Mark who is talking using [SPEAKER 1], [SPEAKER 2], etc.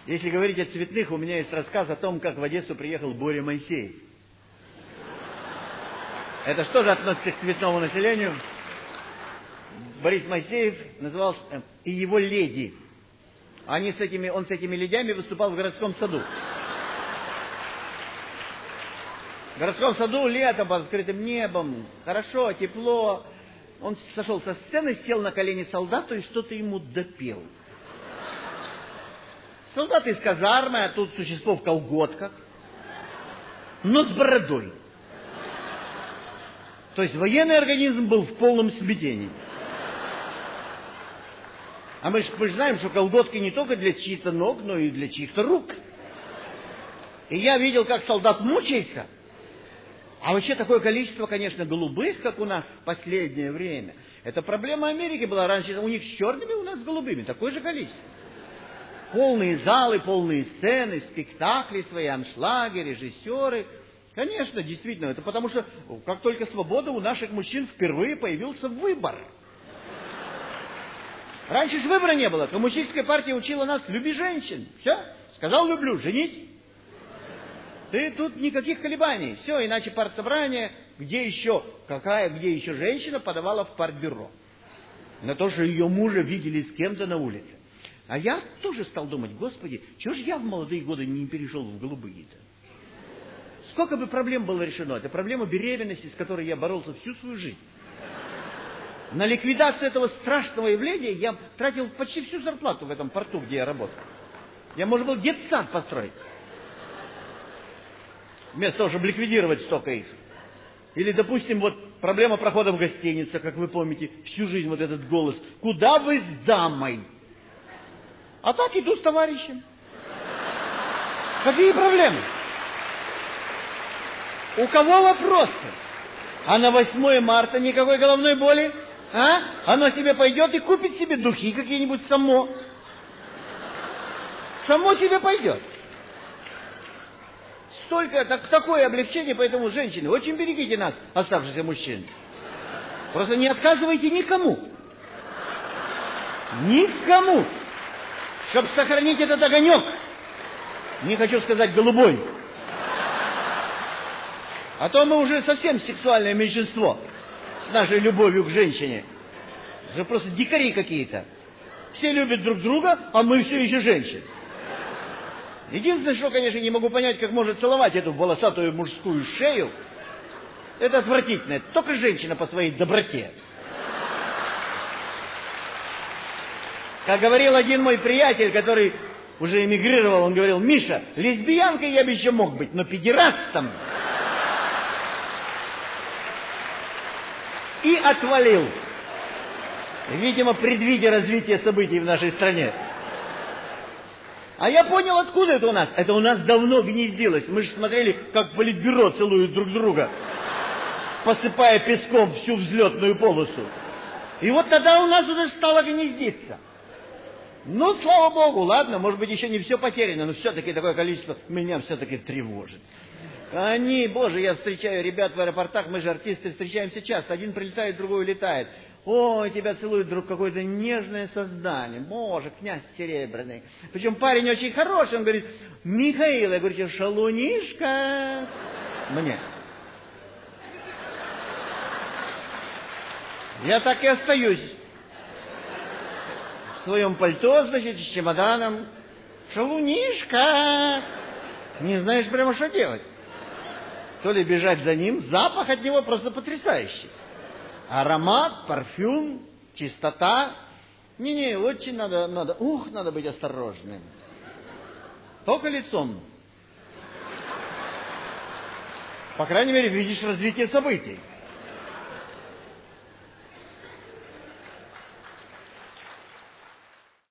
[SPEAKER 1] Если говорить о цветных, у меня есть рассказ о том, как в Одессу приехал Боря Моисеев. Это что же относится к цветному населению? Борис Моисеев назывался и его леди. Он с этими ледями выступал в городском саду. В городском саду летом под открытым небом, хорошо, тепло. Он сошел со сцены, сел на колени солдату и что-то ему допел. Солдат из казармы, а тут существо в колготках, но с бородой. То есть военный организм был в полном смятении. А мы же знаем, что колготки не только для чьих-то ног, но и для чьих-то рук. И я видел, как солдат мучается. А вообще такое количество, конечно, голубых, как у нас в последнее время. Это проблема Америки была раньше. У них с черными, у нас с голубыми. Такое же количество. Полные залы, полные сцены, спектакли свои, аншлаги, режиссеры. Конечно, действительно, это потому что, как только свобода, у наших мужчин впервые появился выбор. Раньше же выбора не было. Коммунистическая партия учила нас: люби женщин. Все, сказал люблю, женись. Ты тут никаких колебаний. Все, иначе партсобрание, где еще женщина подавала в партбюро. На то, что ее мужа видели с кем-то на улице. А я тоже стал думать: Господи, чего же я в молодые годы не перешел в голубые-то? Сколько бы проблем было решено. Это проблема беременности, с которой я боролся всю свою жизнь. На ликвидацию этого страшного явления я тратил почти всю зарплату в этом порту, где я работал. Я, может быть, детсад построить. Вместо того, чтобы ликвидировать столько их. Или, допустим, вот проблема прохода в гостиницу, как вы помните, всю жизнь вот этот голос: куда вы с дамой? А так иду с товарищем. Какие проблемы? У кого вопросы? А на 8 марта никакой головной боли? А? Оно себе пойдет и купит себе духи какие-нибудь само. Само себе пойдет. Такое облегчение, поэтому, женщины, очень берегите нас, оставшихся мужчин. Просто не отказывайте никому. Никому. Чтобы сохранить этот огонек. Не хочу сказать голубой. А то мы уже совсем сексуальное меньшинство с нашей любовью к женщине. Уже просто дикари какие-то. Все любят друг друга, а мы все еще женщины. Единственное, что, конечно, не могу понять, как может целовать эту волосатую мужскую шею. Это отвратительно. Это только женщина по своей доброте. Как говорил один мой приятель, который уже эмигрировал, он говорил: Миша, лесбиянкой я бы еще мог быть, но педерастом... И отвалил. Видимо, предвидя развитие событий в нашей стране. А я понял, откуда это у нас. Это у нас давно гнездилось. Мы же смотрели, как политбюро целуют друг друга, посыпая песком всю взлетную полосу. И вот тогда у нас уже стало гнездиться. Ну, слава богу, ладно, может быть, еще не все потеряно, но все-таки такое количество меня все-таки тревожит. Боже, я встречаю ребят в аэропортах, мы же артисты, встречаемся часто. Один прилетает, другой улетает. Ой, тебя целует вдруг какое-то нежное создание. Боже, князь серебряный. Причем парень очень хороший, он говорит: Михаил, я говорю: шалунишка. Мне. Я так и остаюсь в своем пальто, значит, с чемоданом. Шалунишка. Не знаешь прямо, что делать. То ли бежать за ним, запах от него просто потрясающий. Аромат, парфюм, чистота. Не, очень надо быть осторожным. Только лицом. По крайней мере, видишь развитие событий.